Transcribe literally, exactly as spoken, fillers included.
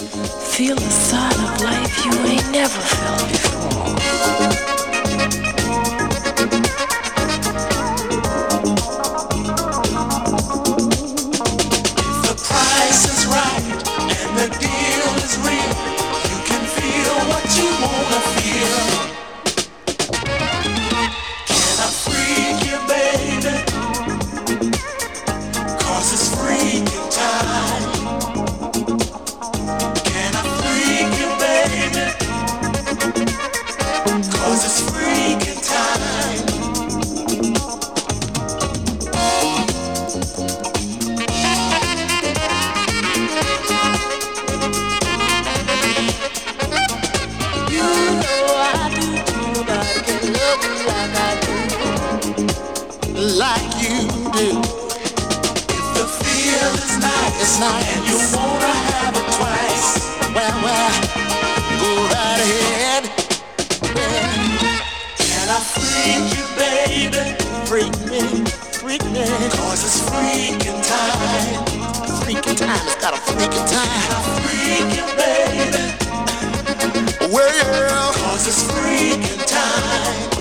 Feel a side of life you ain't never felt before. If the price is right and the deal is real, you can feel what you wanna feel. Can I freak you, baby? 'Cause it's freaking time. Can I freak you, baby? 'Cause it's freaking time. You know I do too. Nobody can love me like I do. Like you do. If the feel is nice, it's nice, and you wanna have it twice, well, well, go right ahead. Yeah. Can I freak you, baby? Freak me, freak me, 'cause it's freaking time. Freaking time, it's got a freaking time. Can I freak you, baby? Well, 'cause it's freaking time.